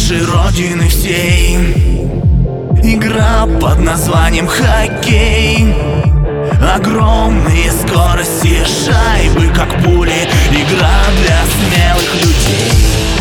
нашей родины всей. Игра под названием хоккей. Огромные скорости, шайбы как пули. Игра для смелых людей.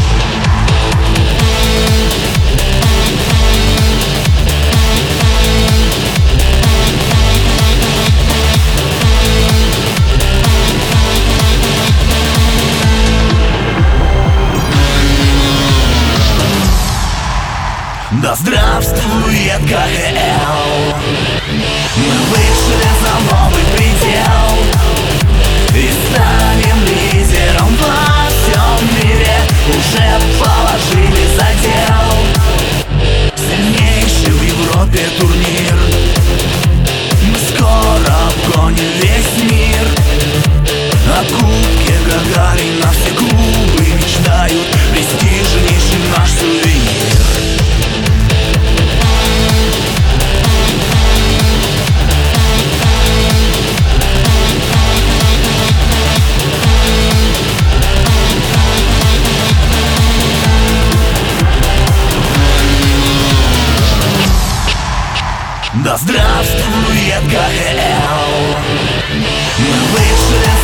Да здравствует КХЛ! Мы вышли за новый предел и станем лидером во всем мире. Уже положили задел, сильнейший в Европе турнир. Мы скоро обгоним весь мир. О кубке Гагарина все клубы мечтают. Престижнейший наш сувенир. Да здравствует КХЛ! Мы вышли